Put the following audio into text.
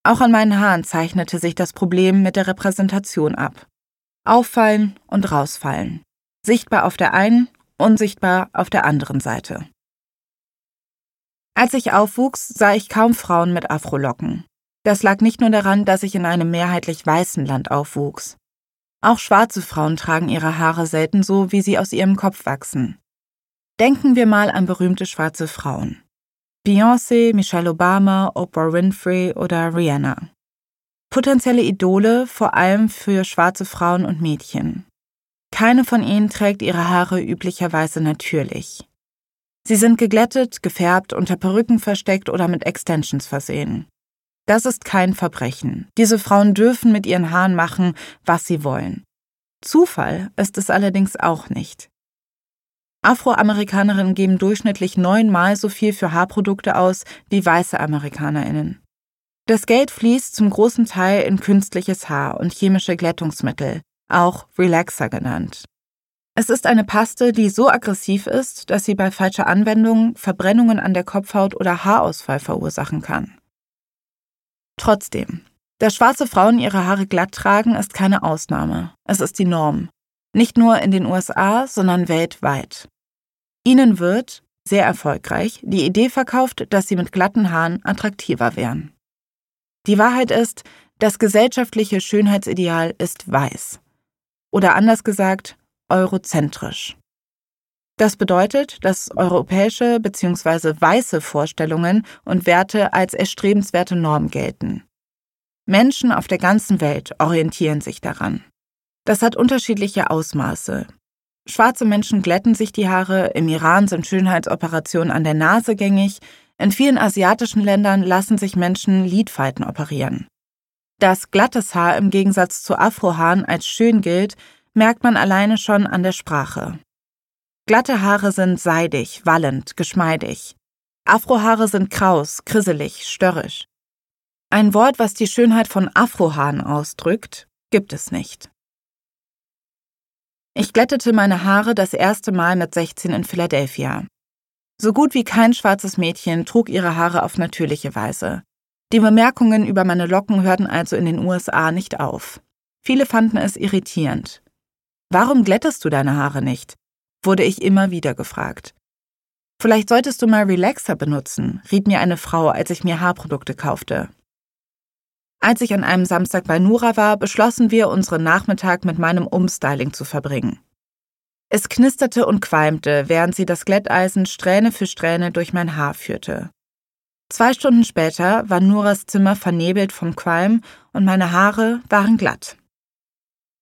Auch an meinen Haaren zeichnete sich das Problem mit der Repräsentation ab. Auffallen und rausfallen. Sichtbar auf der einen, unsichtbar auf der anderen Seite. Als ich aufwuchs, sah ich kaum Frauen mit Afrolocken. Das lag nicht nur daran, dass ich in einem mehrheitlich weißen Land aufwuchs. Auch schwarze Frauen tragen ihre Haare selten so, wie sie aus ihrem Kopf wachsen. Denken wir mal an berühmte schwarze Frauen. Beyoncé, Michelle Obama, Oprah Winfrey oder Rihanna. Potenzielle Idole, vor allem für schwarze Frauen und Mädchen. Keine von ihnen trägt ihre Haare üblicherweise natürlich. Sie sind geglättet, gefärbt, unter Perücken versteckt oder mit Extensions versehen. Das ist kein Verbrechen. Diese Frauen dürfen mit ihren Haaren machen, was sie wollen. Zufall ist es allerdings auch nicht. Afroamerikanerinnen geben durchschnittlich 9-mal so viel für Haarprodukte aus wie weiße AmerikanerInnen. Das Geld fließt zum großen Teil in künstliches Haar und chemische Glättungsmittel, auch Relaxer genannt. Es ist eine Paste, die so aggressiv ist, dass sie bei falscher Anwendung Verbrennungen an der Kopfhaut oder Haarausfall verursachen kann. Trotzdem, dass schwarze Frauen ihre Haare glatt tragen, ist keine Ausnahme. Es ist die Norm. Nicht nur in den USA, sondern weltweit. Ihnen wird, sehr erfolgreich, die Idee verkauft, dass sie mit glatten Haaren attraktiver wären. Die Wahrheit ist, das gesellschaftliche Schönheitsideal ist weiß. Oder anders gesagt, eurozentrisch. Das bedeutet, dass europäische bzw. weiße Vorstellungen und Werte als erstrebenswerte Norm gelten. Menschen auf der ganzen Welt orientieren sich daran. Das hat unterschiedliche Ausmaße. Schwarze Menschen glätten sich die Haare, im Iran sind Schönheitsoperationen an der Nase gängig, in vielen asiatischen Ländern lassen sich Menschen Lidfalten operieren. Dass glattes Haar im Gegensatz zu Afrohaaren als schön gilt, merkt man alleine schon an der Sprache. Glatte Haare sind seidig, wallend, geschmeidig. Afrohaare sind kraus, krisselig, störrisch. Ein Wort, was die Schönheit von Afrohaaren ausdrückt, gibt es nicht. Ich glättete meine Haare das erste Mal mit 16 in Philadelphia. So gut wie kein schwarzes Mädchen trug ihre Haare auf natürliche Weise. Die Bemerkungen über meine Locken hörten also in den USA nicht auf. Viele fanden es irritierend. »Warum glättest du deine Haare nicht?« wurde ich immer wieder gefragt. »Vielleicht solltest du mal Relaxer benutzen«, riet mir eine Frau, als ich mir Haarprodukte kaufte. Als ich an einem Samstag bei Nura war, beschlossen wir, unseren Nachmittag mit meinem Umstyling zu verbringen. Es knisterte und qualmte, während sie das Glätteisen Strähne für Strähne durch mein Haar führte. 2 Stunden später war Nuras Zimmer vernebelt vom Qualm und meine Haare waren glatt.